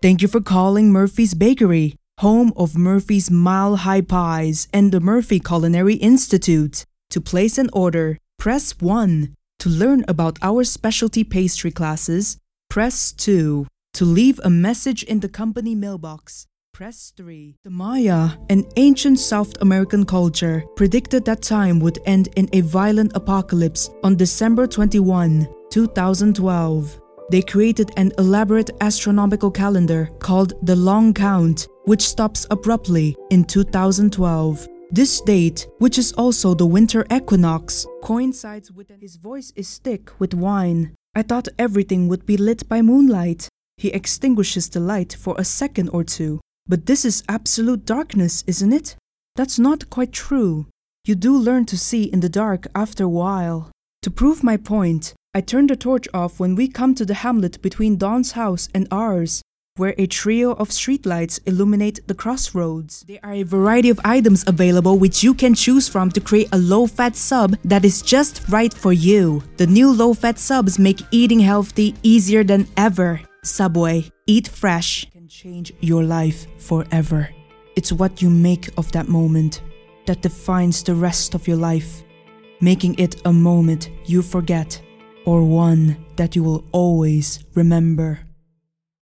Thank you for calling Murphy's Bakery, home of Murphy's Mile High Pies and the Murphy Culinary Institute. To place an order, press 1. To learn about our specialty pastry classes, press 2. To leave a message in the company mailbox, press 3. The Maya, an ancient South American culture, predicted that time would end in a violent apocalypse on December 21, 2012. They created an elaborate astronomical calendar called the Long Count, which stops abruptly in 2012. This date, which is also the winter equinox, coincides with his voice is thick with wine. I thought everything would be lit by moonlight. He extinguishes the light for a second or two. But this is absolute darkness, isn't it? That's not quite true. You do learn to see in the dark after a while. To prove my point, I turn the torch off when we come to the hamlet between Dawn's house and ours, where a trio of streetlights illuminate the crossroads. There are a variety of items available which you can choose from to create a low-fat sub that is just right for you. The new low-fat subs make eating healthy easier than ever. Subway, eat fresh, can change your life forever. It's what you make of that moment that defines the rest of your life, making it a moment you forget or one that you will always remember.